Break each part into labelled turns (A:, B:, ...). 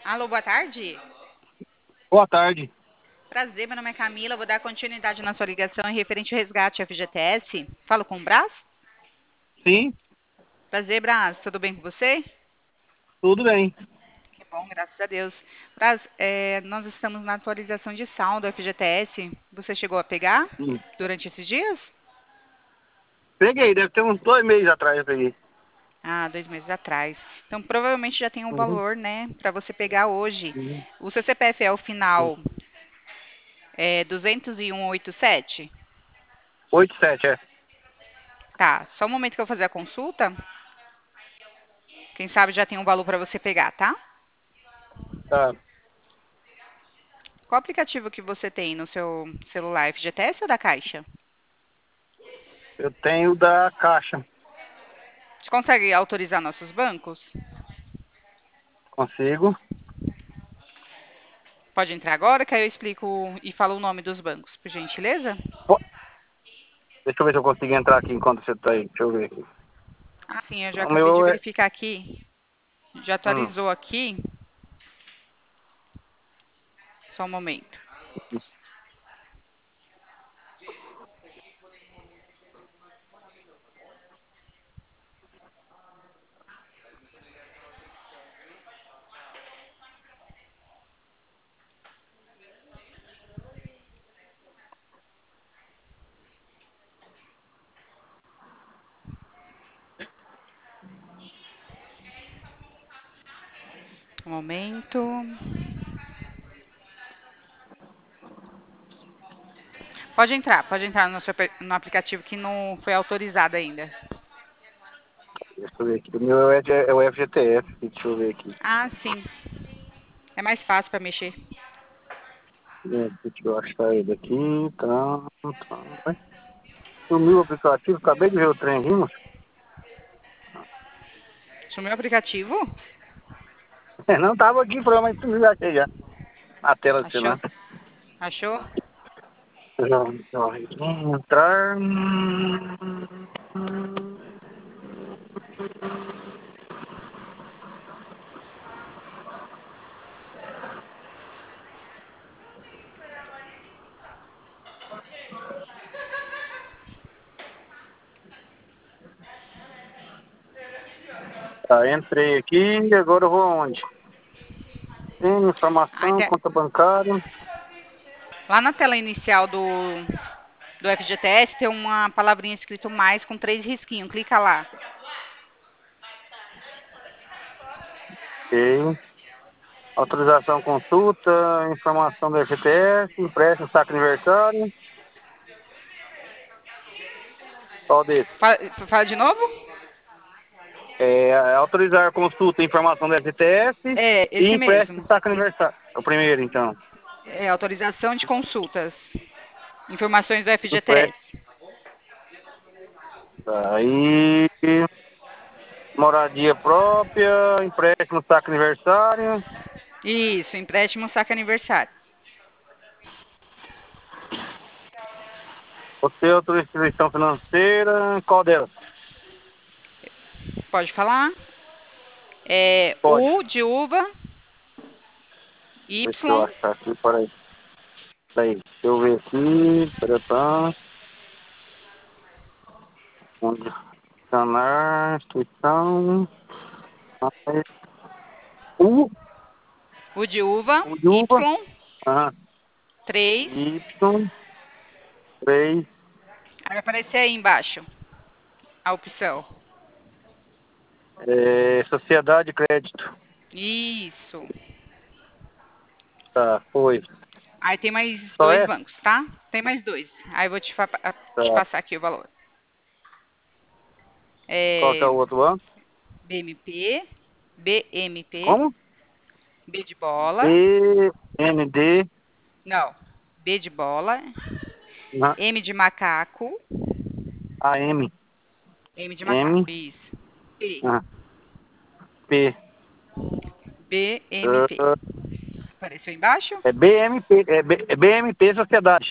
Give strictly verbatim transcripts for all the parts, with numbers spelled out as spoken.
A: Alô, boa tarde.
B: Boa tarde.
A: Prazer, meu nome é Camila. Vou dar continuidade na sua ligação em referente ao resgate F G T S. Falo com o Brás?
B: Sim,
A: Prazer, Brás. Tudo bem com você?
B: tudo bem.
A: Que bom, graças a Deus. Brás, é, nós estamos na atualização de saldo F G T S. Você chegou a pegar
B: Hum.
A: durante esses dias?
B: Peguei, deve ter uns dois meses atrás eu peguei.
A: Ah, dois meses atrás. Então, provavelmente já tem um
B: Uhum.
A: valor, né, para você pegar hoje.
B: Uhum.
A: O seu C P F é o final é, duzentos e um oitenta e sete?
B: oito sete, é.
A: Tá, só um momento que eu vou fazer a consulta. Quem sabe já tem um valor para você pegar, tá?
B: Tá.
A: Qual aplicativo que você tem no seu celular? F G T S ou da Caixa?
B: Eu tenho da Caixa.
A: Você consegue autorizar nossos bancos?
B: Consigo.
A: Pode entrar agora, que aí eu explico e falo o nome dos bancos, por gentileza?
B: Pô, deixa eu ver se eu consigo entrar aqui enquanto você tá aí. Deixa eu ver aqui.
A: Ah, sim, eu já
B: O
A: acabei de
B: meu é.
A: verificar aqui. Já
B: Hum.
A: atualizou aqui. Só um momento. Um momento. Pode entrar, pode entrar no, seu, no aplicativo que não foi autorizado ainda.
B: Deixa eu ver aqui. O meu é, de- é o F G T S. Deixa eu ver aqui.
A: Ah, sim. É mais fácil para mexer.
B: É, deixa eu achar ele aqui. Tá, tá. Ué, sumiu o aplicativo. Acabei de ver o trem aqui, moço.
A: Sumiu o aplicativo?
B: É, não tava aqui, falou, mas sumiu, já achei já. A tela do
A: Achou?
B: celular.
A: Achou?
B: Já, já, entrar. Tá, entrei aqui, agora eu vou aonde? Tem
A: Aí
B: informação,
A: tem-
B: conta bancária.
A: lá na tela inicial do, do F G T S tem uma palavrinha escrito mais com três risquinhos. Clica lá.
B: Ok. Autorização consulta, informação do F G T S, empréstimo, saque aniversário. Qual desse?
A: Fala, fala de novo?
B: É, autorizar consulta, informação do F G T S
A: É,
B: e
A: esse
B: empréstimo,
A: mesmo.
B: saque aniversário. É o primeiro, então.
A: É autorização de consultas. Informações do
B: Empréstimo.
A: F G T S.
B: Aí, moradia própria, empréstimo, saque aniversário.
A: Isso, empréstimo saque aniversário.
B: Você, outra instituição financeira, qual delas?
A: Pode falar? É
B: Pode.
A: U de uva, Y.
B: Deixa eu achar aqui, peraí. Peraí, deixa eu ver aqui. Peraí, tá. Onde funcionar, instituição. Aí, U,
A: U de uva,
B: U de
A: Y,
B: uva. Ah,
A: três.
B: Y, três.
A: Aí vai aparecer aí embaixo a opção.
B: É, sociedade de crédito.
A: Isso.
B: Tá, foi.
A: Aí tem mais
B: Só
A: dois
B: é?
A: bancos, tá? Tem mais dois. Aí eu vou te, fa- te
B: Tá.
A: passar aqui o valor.
B: Qual que é
A: É
B: o outro banco?
A: B M P, B M P,
B: Como?
A: B de bola.
B: B, N, D,
A: Não. B de bola,
B: na,
A: M de macaco,
B: A, M.
A: M de macaco,
B: M,
A: isso. P,
B: ah, P.
A: B M P.
B: Ah,
A: Apareceu embaixo?
B: é B M P, é, B, é B M P Sociedade.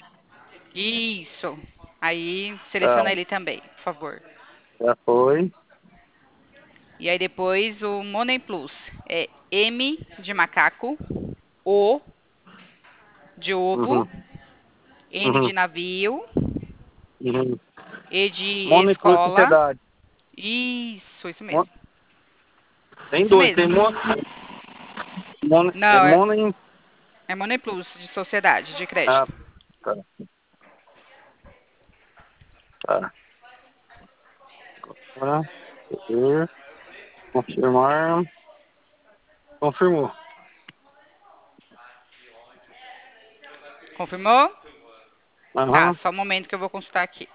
A: Isso. Aí seleciona
B: Tá,
A: ele também, por favor.
B: já foi.
A: E aí depois o Money Plus é M de macaco, O de ovo,
B: Uhum.
A: N de
B: Uhum.
A: navio,
B: Uhum.
A: E de
B: Money Plus
A: escola.
B: Sociedade.
A: Isso, isso
B: Mon-
A: mesmo.
B: Tem
A: Isso
B: dois, tem
A: mesmo.
B: Money, Money, é
A: Não, é,
B: Money.
A: é Money Plus de sociedade, de
B: Ah,
A: crédito.
B: tá. Tá. Agora, ver, confirmar. Confirmou.
A: Confirmou? Tá,
B: Aham.
A: só um momento que eu vou consultar aqui.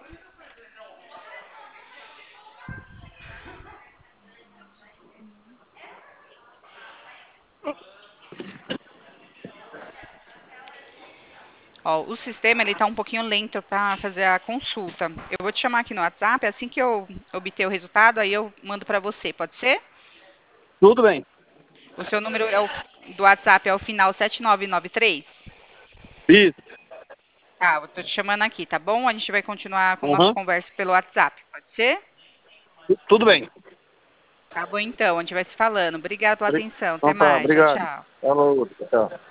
A: Ó, o sistema ele tá um pouquinho lento para fazer a consulta. Eu vou te chamar aqui no WhatsApp, assim que eu obter o resultado, aí eu mando para você, pode ser?
B: Tudo bem.
A: O seu número é o, do WhatsApp é o final sete nove nove três?
B: Isso.
A: Tá, eu tô te chamando aqui, tá bom? A gente vai continuar com a nossa
B: Aham.
A: conversa pelo WhatsApp, pode ser?
B: Tudo bem.
A: Tá bom então, a gente vai se falando. Obrigada pela
B: Obri-
A: atenção. Até
B: Então tá,
A: mais. Tchau,
B: obrigado.
A: tchau.
B: Falou. Tchau.